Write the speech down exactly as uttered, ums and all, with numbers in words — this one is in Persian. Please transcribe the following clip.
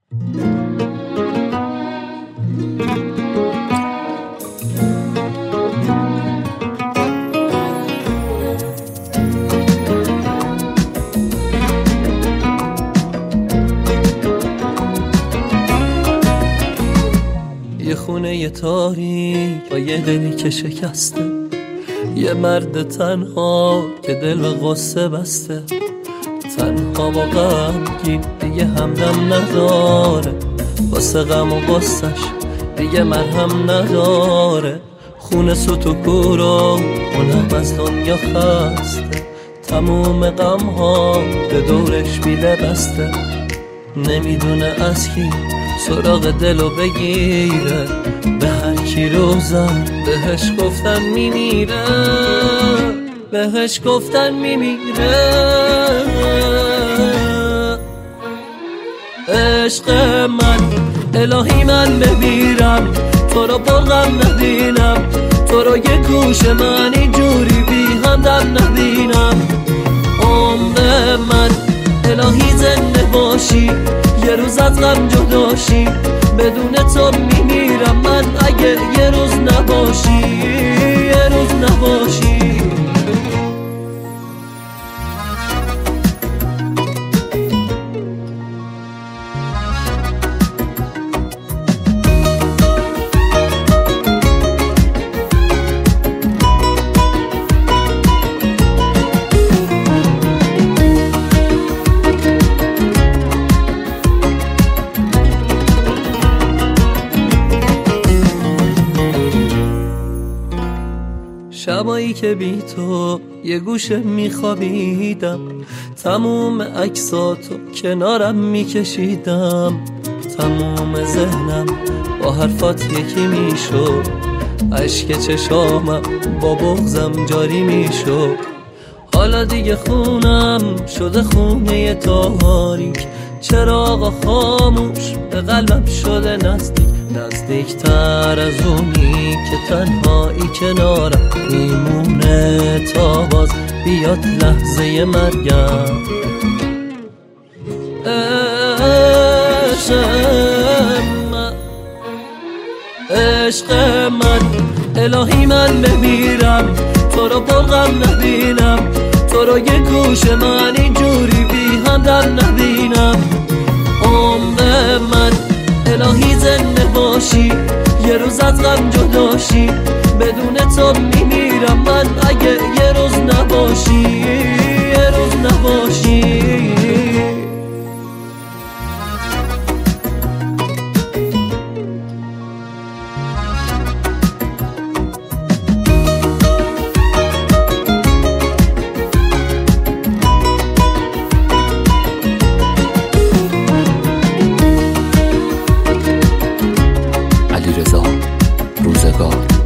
یه خونه یه تاریک با یه دلی که شکسته، یه مرد تنها که دل و غصه بسته، تنها با غمگین دیگه همدم نداره، واسه غم و غصش دیگه مرهم نداره. خونه سوت و کورو اونم از دنیا خسته، تموم غم ها به دورش بیله بسته، نمیدونه از کی سراغ دلو بگیره، به هر کی رو زد بهش گفتن میمیره، بهش گفتن میمیره. عشق من الهی من بمیرم، تو رو پرغم نبینم، تو رو یه گوش من اینجوری بی همدم نبینم. عمر من الهی زنده باشی، یه روز از غم جداشی، بدون تو میمیرم من اگه یه روز نباشی، یه روز نباشی. شبایی که بی تو یه گوشه میخوابیدم، تموم عکساتو کنارم میکشیدم، تموم ذهنم با حرفات یکی میشد، اشک چشامم با بغضم جاری میشد. حالا دیگه خونم شده خونه تاریک، چراغ خاموش به قلبم شده نزدیک، نزدیکتر از اونی که تنهایی کنارم میمونه تا باز بیاد لحظه مرگم. عشق من عشق من الهی من بمیرم، تو رو پرغم نبینم، تو رو یه گوش من اینجوری بی همدم نبینم. عمر من الهی زنده باشی، یه روز از غم جداشی، بدون تو میمیرم من اگه یه روز نباشی، یه روز نباشی. علیرضا روزگار.